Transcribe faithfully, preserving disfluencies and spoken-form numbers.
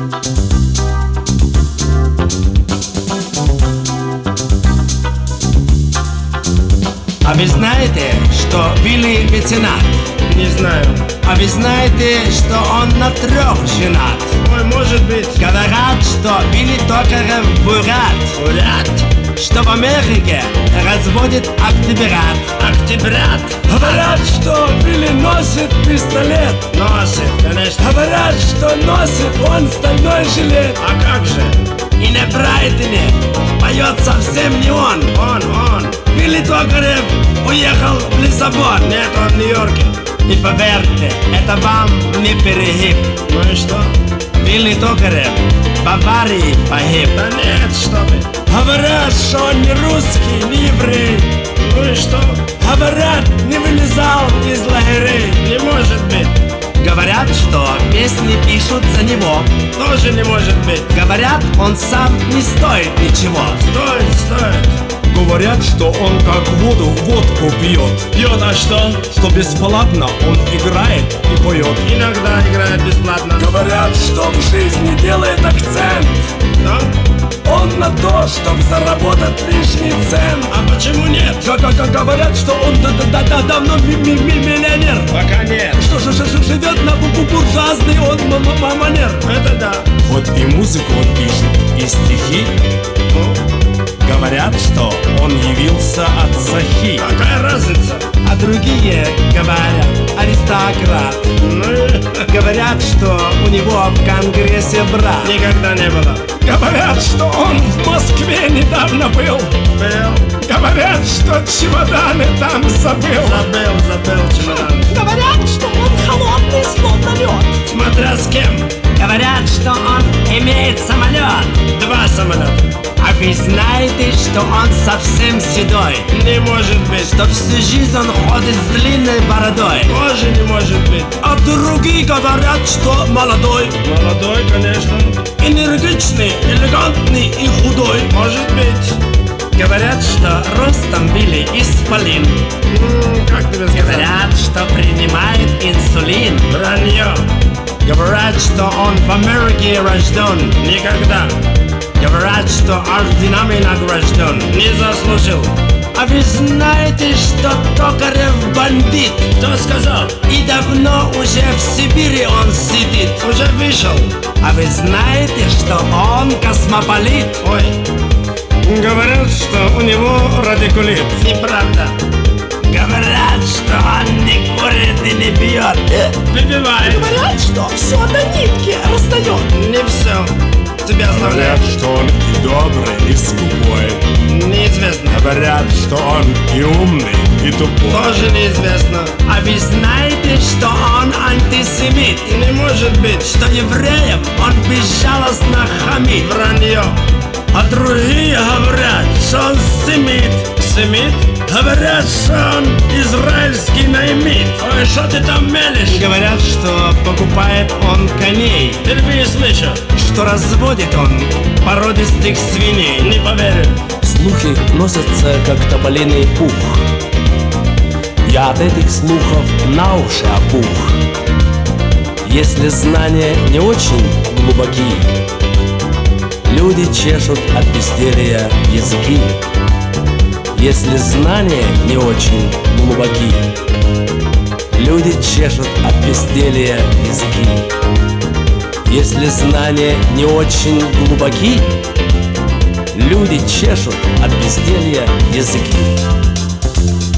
А вы знаете, что Билли меценат? Не знаю. А вы знаете, что он на трех женат? Ой, может быть. Говорят, что Билли Токарев бурят. Бурят? Что в Америке разводит октябрят. Октябрят? Говорят, что Билли носит пистолет. Носит, конечно. Говорят, что носит он стальной жилет. А как же? И на Брайтоне поет совсем не он. Он, он. Билли Токарев уехал в Лиссабон. Нет, он в Нью-Йорке. И поверьте, это вам не перегиб. Ну и что? Билли Токарев в аварии погиб. Да нет, что вы. Говорят, что он не русский, не еврей. Ну и что? Говорят, не вылезал из лагерей. Не может быть. Говорят, что песни пишут за него. Тоже не может быть. Говорят, он сам не стоит ничего. Стоит, стоит. Говорят, что он как воду водку пьет. Пьет, а что? Что бесплатно он играет и поет. Иногда играет бесплатно. Говорят, что в жизни делает акцент. Да? Он на то, чтобы заработать лишний цент. А почему нет? Как, как говорят, что он да, да, да, давно ми ми ми миллионер. Пока нет. Что ж, ж, ж, живет на бу буржуазный он м м манер. Это да. Вот и музыку он пишет, и стихи. Ну, Говорят, что он явился от Сахи. какая разница? А другие говорят, аристократ. Ну, Говорят, что у него в Конгрессе брат. никогда не было. Говорят, что он в Москве недавно был. Был. Говорят, что чемоданы там забыл. Забыл, забыл чемодан. Говорят, что он холодный, словно лед. Смотря с кем. Говорят, что он имеет самолет. Два самолета. А вы знаете, что он совсем седой? Не может быть. Что всю жизнь он ходит с длинной бородой. Тоже не может быть. А другие говорят, что молодой, Молодой, конечно. энергичный, элегантный и худой. Может быть. Говорят, что ростом Билли исполин. М, как тебе сказать? Говорят, что принимает инсулин. Вранье. Говорят, что он в Америке рожден. Никогда. Говорят, что орденами награжден. Не заслужил. А вы знаете, что Токарев бандит? Кто сказал? И давно уже в Сибири он сидит. Уже вышел. А вы знаете, что он космополит? Ой, Говорят, что у него радикулит. неправда. Говорят, что он не курит и не пьет. Выпивает. Говорят, что все до нитки растает. Не все. Тебя оставляют. что он и добрый, и скупой. Неизвестно. Говорят, что он и умный, и тупой. Тоже неизвестно. А вы знаете, что он антисемит? Не может быть. Что евреям он безжалостно хамит? Вранье. А другие говорят, что он семит. Семит? Говорят, что он израильский наймит. Ой, что ты там мелешь? Говорят, что покупает он коней. Впервые слышу. Что разводит он породистых свиней. Не поверю. Слухи носятся, как тополиный пух. Я от этих слухов на уши опух. Если знания не очень глубоки, люди чешут от безделья языки. Если знания не очень глубоки, люди чешут от безделья языки. Если знания не очень глубоки, люди чешут от безделья языки.